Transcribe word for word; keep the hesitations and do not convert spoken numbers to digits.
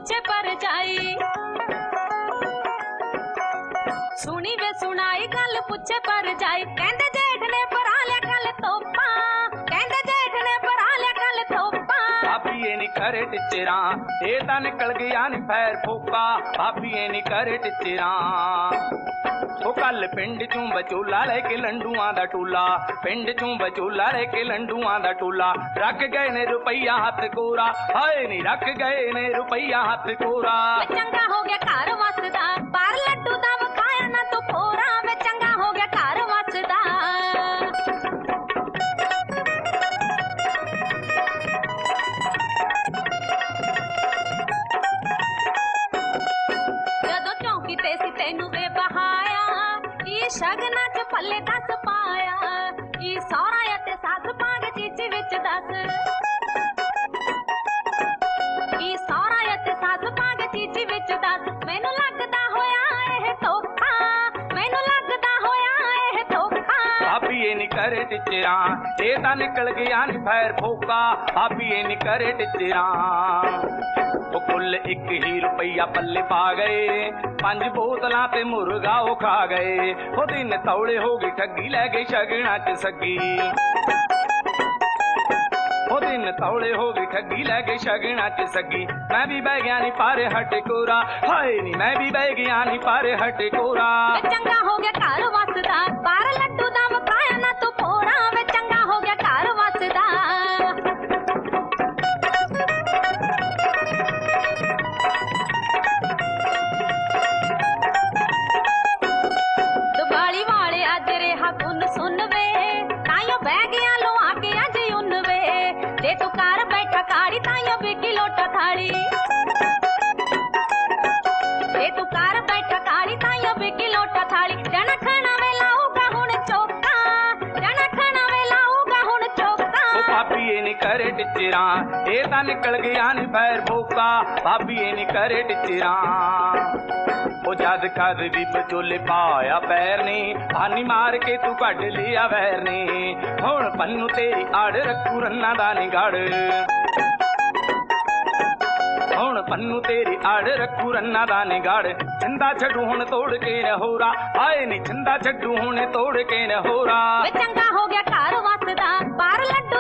पुछे पर जाई सुनी वे सुनाई गल पुछे पर जाई कहंदे जेठ ने भरा लिया कल तोपा कहंदे जेठ ने भरा लिया कल तोपा भाभी ये नी करे टिचरा ये तां निकल गया नी पैर फूका भाभी ये नी करे टिचरा ओ कल पिंड चूं बचोला लेके लंडूआं दा टूला पिंड चूं बचोला लेके लंडूआं दा टूला रख गए ने रुपया हथ कोरा हाय नी रख गए ने रुपया हथ कोरा चंगा हो गया घर वसदा पर लड्डू दा वखाया ना तू फोरा वे चंगा हो गया घर वसदा जदों चौंकी ते सी तैनू वे बहाया शगना च पल्ले दस पाया ई सौरा ते सस पाग चीज विच दस ई सौरा ते सस पाग चीज विच दस मैनू लगदा होया एह धोखा मैनू लगदा होया एह धोखा भाभी ये नी करे टिचरा ये तां निकल गया नी पैर फूका भाभी ये नी करे टिचरा ओ कुल एक ही रुपया पल्ले पा गए पंज बोतलां ते मुर्गा ओ खा गए ओ दिन तौले हो गई ठगी लै गई शगना च सगी ओ दिन तौले हो गई ठगी लै गई शगना च सगी मैं भी बह गया नी पारे हटे कोरा हाय नी मैं भी बह गया नी पारे हटे कोरा चंगा हो गया घर वसदा पर लड्डू दा वखाया ना तू फोरा वे चंगा हो गया घर वसदा सुन वे ताइयों बह गया लो आके अज उन वे जे तू घर बैठा काड़ी ताइयों बिकी लोटा थाली जे तू घर बैठा काड़ी ताइयों बिकी लोटा थाली जना खाना वे लाऊगा हुण चौका जना खाना वे लाऊगा हुण चौका ओ भाभी ये नी करे टिचरा ये तां निकल गया नी पैर फूका भाभी ये नी करे टिचरा ओ जद कद भी बचोले पाया पैर ने पानी मार के तू कढ लिया वैर ने हुण पन्नू तेरी आड़ रखू रन्ना दा निगड़ हुण पन्नू तेरी आड़ रखू रन्ना दा निगड़ छिंदा छड्डू हुण तोड़ के न होरा हाय नी छिंदा छड्डू हुण तोड़ के न होरा चंगा हो गया घर वसदा पर लड्डू